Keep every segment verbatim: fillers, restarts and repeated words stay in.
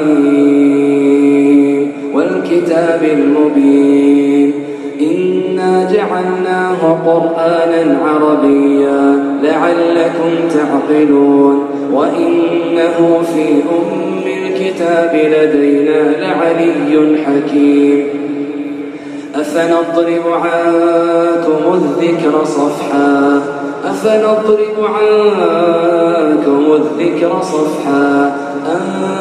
ميم والكتاب المبين إنا جعلناه قرآنا عربيا لعلكم تعقلون وإنه في أم الكتاب لدينا لعلي حكيم أفنضرب عنكم الذكر صفحا أفنضرب عنكم الذكر صفحا أن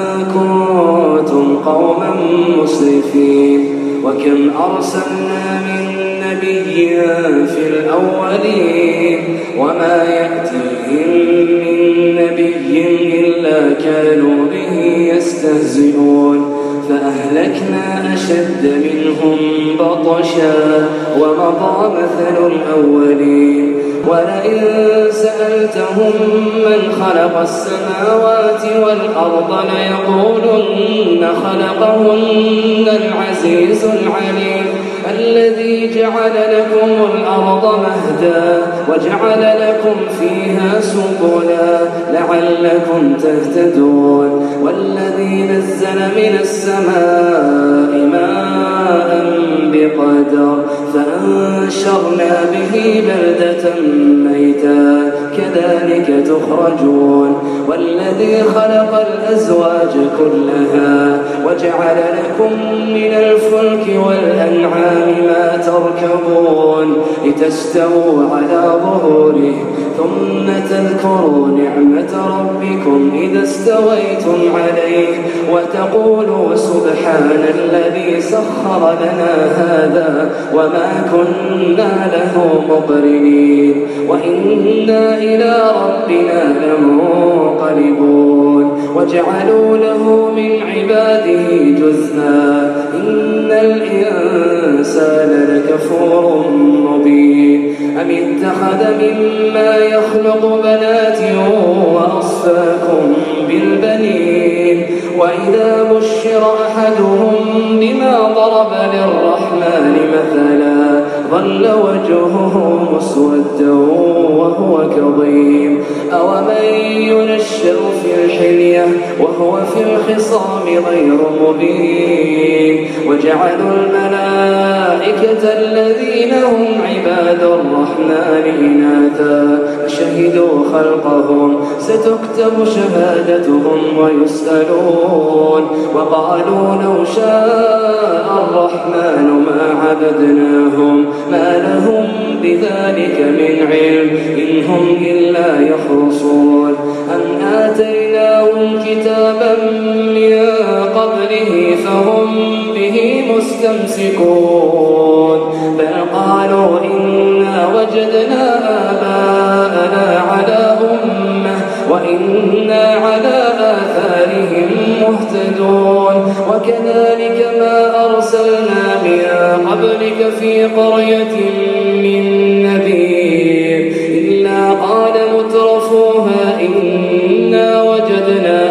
كنتم قوما مسرفين وكم أرسلنا من نبي في الأولين وما يأتيهم من نبي إلا كانوا به يستهزئون فأهلكنا أشد منهم بطشا ومضى مثل الأولين ولئن سألتهم من خلق السماوات والأرض ليقولن خلقهن العزيز العليم الذي جعل لكم الأرض مهدا وجعل لكم فيها سبلا لعلكم تهتدون والذي نزل من السماء ماء بقدر فأنشرنا به بلدة ميتا كذلك تخرجون والذي خلق الأزواج كلها وجعل لكم من الفلك والأنعام ما تركبون لتستووا على ظهوره ثم تذكروا نعمة ربكم إذا استويتم عليه وتقولوا سبحان الذي سخر لنا هذا وما كنا له مقرنين وإنا إلى ربنا لمنقلبون وجعلوا له من عباده جزءا إن الإنسان لكفور مبين أم اتخذ مما يخلق بنات وأصفاكم بالبنين وإذا بشر أحدهم بما ضرب للرحمن مثلا ظل وجهه مسودا وهو كظيم أومن ينشأ في الحلية وهو في الخصام غير مبين وجعلوا الملائكة الذين هم عباد الرحمن إناثا شهدوا خلقهم ستكتب شهادتهم ويسألون وقالوا لو شاء الرحمن ما عبدناهم ما لهم بذلك من علم إن هم إلا يخرصون أم آتيناهم كتابا من قبله فهم به مستمسكون بل قالوا إنا وجدنا آباءنا على أمة وإنا على آثارهم مهتدون وكذلك ما أرسلنا من قبلك في قرية من نذير إلا قال مترفوها إنا وجدنا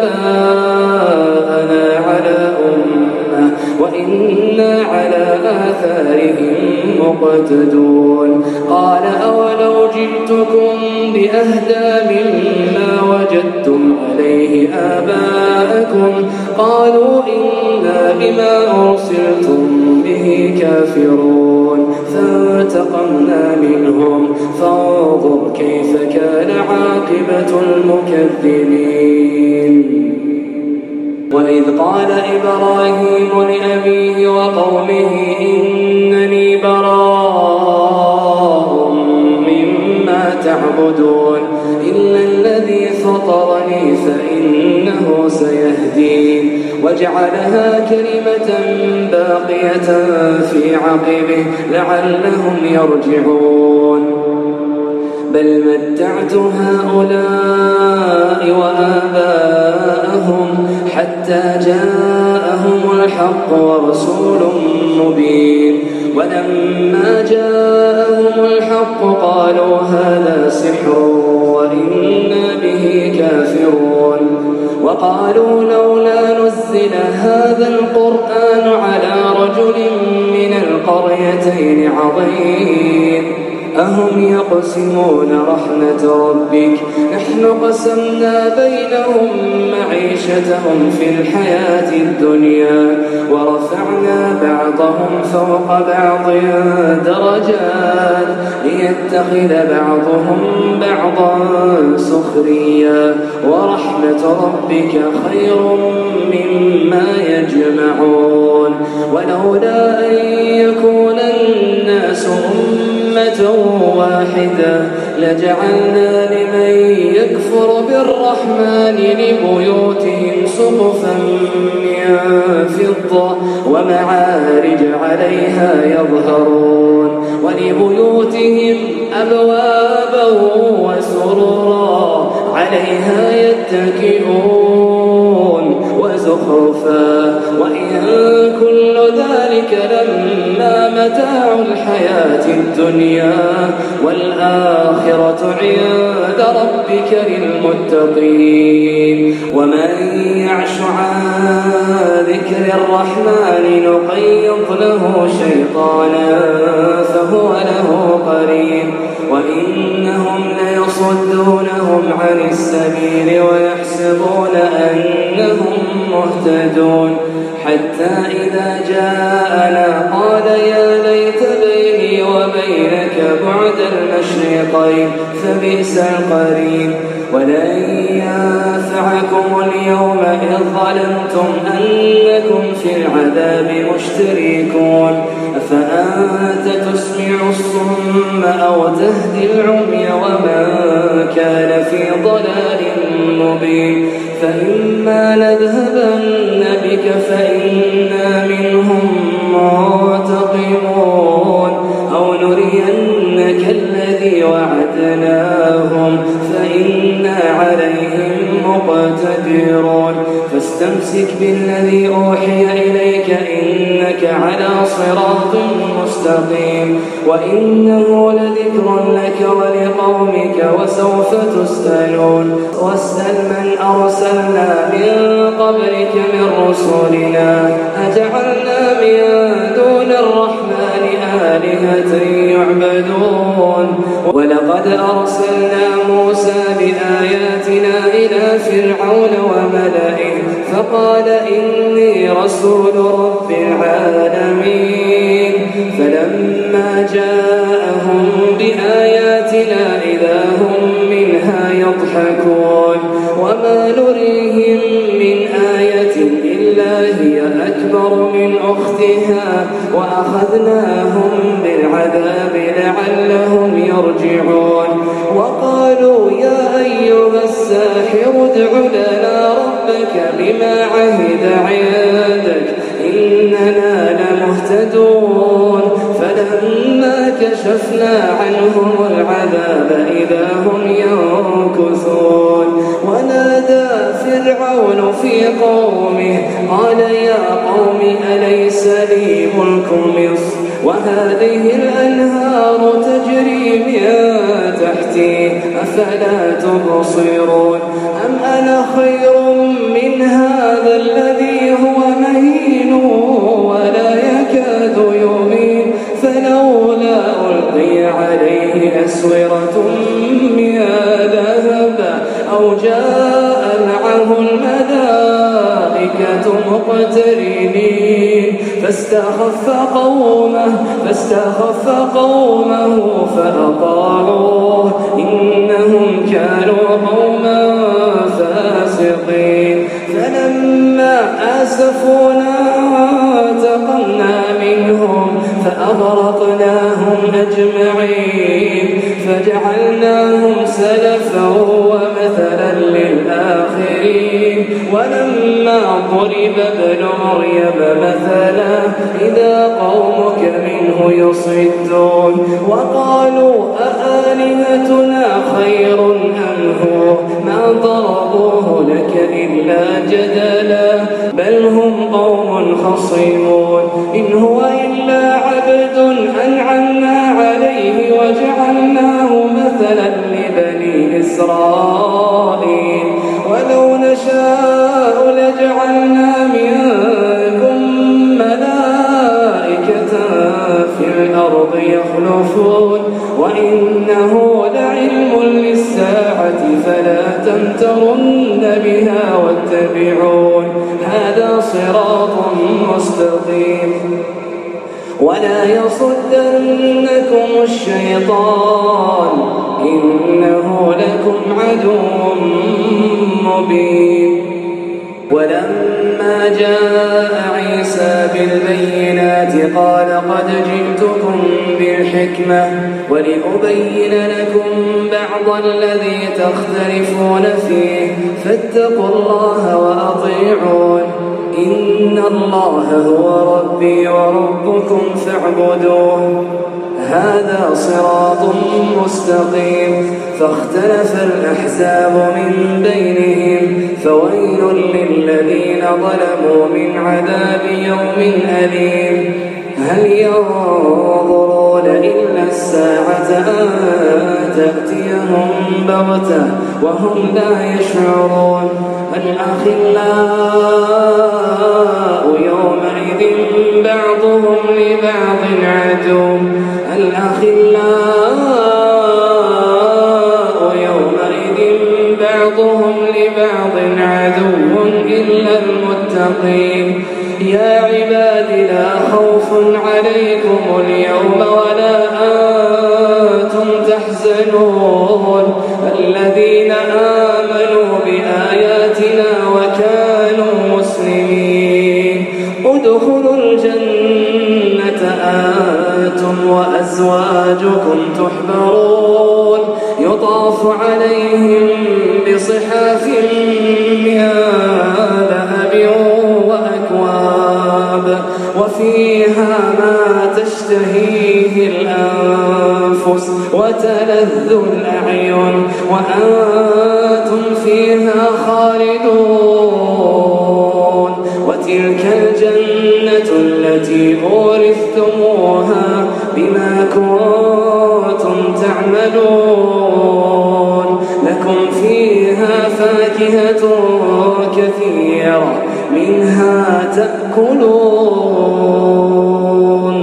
آباءنا على أمة وإنا على آثارهم مقتدون قال أولو جئتكم بأهدى مما وجدتم عليه آباءكم قالوا إنا بما أرسلتم به كافرون فانتقمنا منهم فانظر كيف كان عاقبة المكذبين وإذ قال إبراهيم لأبيه وقومه إنني براء مما تعبدون إلا الذي فطرني فإنه سيهدين وجعلها كلمة باقية في عقبه لعلهم يرجعون بل متعت هؤلاء وآباءهم حتى جاءهم الحق ورسول مبين ولما جاءهم الحق قالوا هذا سحر وإنا به كافرون وقالوا لولا نزل هذا القرآن على رجل من القريتين عظيم أهم يقسمون رحمة ربك نحن قسمنا بينهم معيشتهم في الحياة الدنيا ورفعنا بعضهم فوق بعض درجات ليتخذ بعضهم بعضا سخريا ورحمة ربك خير مما يجمعون ولولا أن يكون الناس أمة واحدة لجعلنا لمن يكفر بالرحمن لبيوتهم سقفا من فضة ومعارج عليها يظهرون ولبيوتهم أبوابا وسررا عليها يتكئون وزخرفا وإن كل ذلك لما متاع الحياة الدنيا والآخرة عند ربك للمتقين ومن يعش عن ذكر الرحمن نقيض له شيطانا فهو له قرين وإنهم ليصدونهم عن السبيل ويحسبون أنهم مهتدون حتى إذا جاءنا قال يا ليت بيني وبينك بعد المشرقين فبئس القرين ولن ينفعكم اليوم إذ ظلمتم أنكم في العذاب مشتركون أفأنت تسمع الصم أو تهدي العمي ومن كان في ضلال مبين فإما نذهبن بك فإنا منهم منتقمون أو نرينك الذي وعدناهم فإنا عليهم مقتدرون فاستمسك بالذي أوحي إليك إنك على صراط مستقيم وإنه لذكر لك ولقومك وسوف تسألون واسأل من أرسلنا من قبلك من رسلنا أجعلنا من دون الرحمن آلهة يعبدون ولقد أرسلنا موسى بآياتنا إلى فرعون وملئه فقال إني رسول رب العالمين فلما جاءهم بآياتنا إذا هم منها يضحكون وما نريهم من آية إلا هي أكبر من أختها وأخذناهم بالعذاب لعلهم يرجعون وقالوا يا أيها الساحر ادع لنا ربك بما عهد عندك إننا لمهتدون فلما كشفنا عنهم العذاب إذا هم ينكثون ونادى فرعون في قومه قال يا قوم أليس لي ملك مصر وهذه الأنهار تجري من تحتي أفلا تبصرون أم أنا خير من هذا الذي هو مهين ولا يكاد يبين فلولا ألقي عليه أسورة من ذهب أو جاء معه الملائكة مقترنين فاستخف قومه فاستخف قومه فأطاعوه إنهم كانوا قوما فاسقين فلما آسفونا انتقمنا منهم فأغرقناهم أجمعين فجعلناهم سلفا ومثلا للآخرين ولما ضرب ابن مريم مثلا إذا قومك منه يصدون وقالوا أآلهتنا خير أم هو ما ضربوه لك إلا جدلا بل هم قوم خصيمون إن هو إلا عبد أنعمنا عليه وجعلناه مثلا لبني إسرائيل ولو نشاء لجعلنا منكم ملائكة في الأرض يخلفون وإن ولا يصدنكم الشيطان إنه لكم عدو مبين. ولما جاء عيسى بالبينات قال قد جئتكم بالحكمة ولأبين لكم بعض الذي تختلفون فيه فاتقوا الله وأطيعون إن الله هو ربي وربكم فاعبدوه هذا صراط مستقيم. فاختلف الأحزاب من بينهم فويل للذين ظلموا من عذاب يوم أليم. هل ينظرون إلا الساعة أن تأتيهم بغتة وهم لا يشعرون. الأخلاء يومئذ بعضهم لبعض عدو الأخلاء يومئذ بعضهم لبعض عدو إلا المتقين. يا عباد لا خوف عليكم اليوم ولا أنتم تحزنون الذين آمنوا بآياتنا وكانوا مسلمين ادخلوا الجنة أنتم وأزواجكم تحبرون يطاف عليهم بصحاف من ذهب وأكواب وفيها ما تشتهيه الأنفس وتلذ الأعين وأنتم فيها خالدون. وتلك الجنة التي أورثتموها بما كنتم تعملون لكم فيها فاكهة كثيرة منها تأكلون.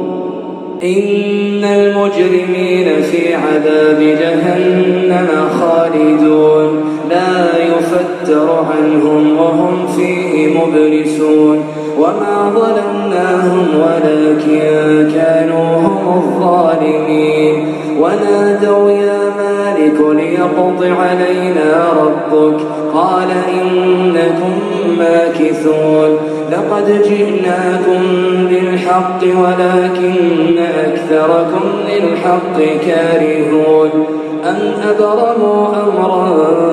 إن المجرمين في عذاب جهنم خالدون لا يفتر عنهم وهم فيه مبلسون. وما ظلمناهم ولكن كانوا هم الظالمين. ونادوا يا مالك ليقض علينا ربك قال إنكم ماكثون. لقد جئناكم بالحق ولكن أكثركم للحق كارهون. أم أبرموا أمرا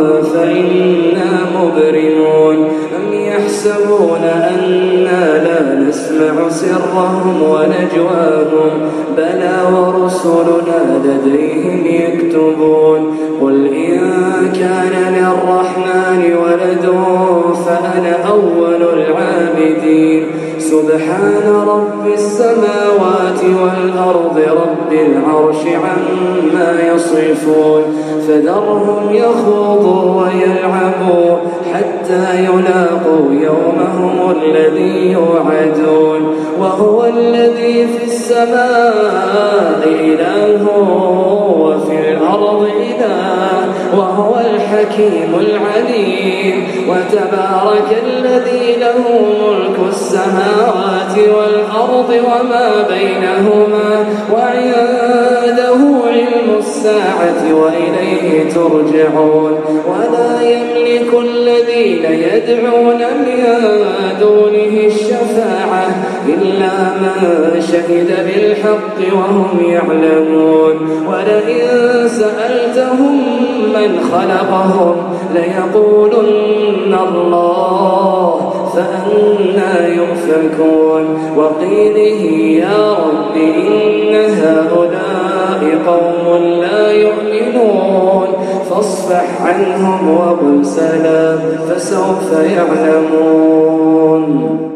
فإنا مبرمون. أم يحسبون أنا لا نسمع سرهم ونجواهم بلى ورسلنا لديهم يكتبون. قل إن كان للرحمن ولد فأنا أول العابدين. سبحان رب السماوات والأرض رب العرش عما يصفون. فذرهم يخوضوا ويلعبوا حتى يلاقوا يومهم الذي يوعدون. وهو الذي في السماء إله وفي الأرض إله وهو الحكيم العليم. وتبارك الذي له ملك السماوات والأرض وما بينهما وعنده علم الساعة وإليه ترجعون. ولا يملك الذين يدعون من دونه الشفاعة إلا من شهد بالحق وهم يعلمون. ولئن سألتهم من خلقهم ليقولن الله فأنى يؤفكون. وقيله يا رب إن هؤلاء قوم لا يؤمنون فاصفح عنهم وقل سلام فسوف يعلمون.